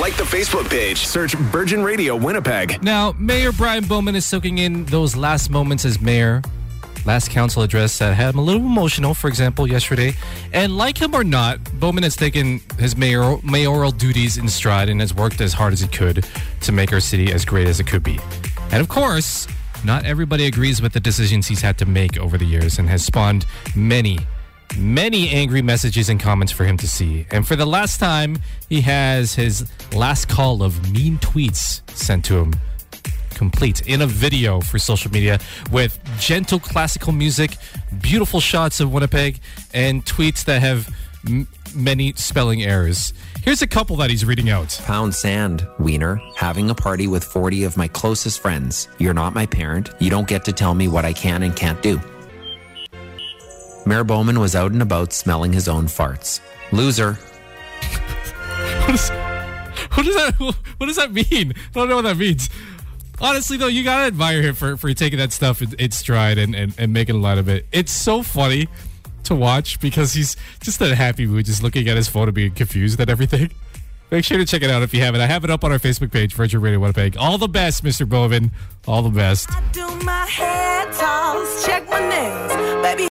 Like the Facebook page. Search Virgin Radio Winnipeg. Now, Mayor Brian Bowman is soaking in those last moments as mayor. Last council address that had him a little emotional, for example, yesterday. And like him or not, Bowman has taken his mayoral duties in stride and has worked as hard as he could to make our city as great as it could be. And of course, not everybody agrees with the decisions he's had to make over the years and has spawned many angry messages and comments for him to see. And for the last time, he has his last call of mean tweets sent to him, complete in a video for social media with gentle classical music, beautiful shots of Winnipeg, and tweets that have many spelling errors. Here's a couple that he's reading out. Pound sand, wiener. Having a party with 40 of my closest friends. You're not my parent. You don't get to tell me what I can and can't do. Mayor Bowman was out and about smelling his own farts. Loser. What does that mean? I don't know what that means. Honestly, though, you gotta admire him for taking that stuff in stride and making a lot of it. It's so funny to watch because he's just in a happy mood, just looking at his phone and being confused at everything. Make sure to check it out if you haven't. I have it up on our Facebook page, Virgin Radio Winnipeg. All the best, Mr. Bowman. All the best. I do my hair toss, check my nails, baby.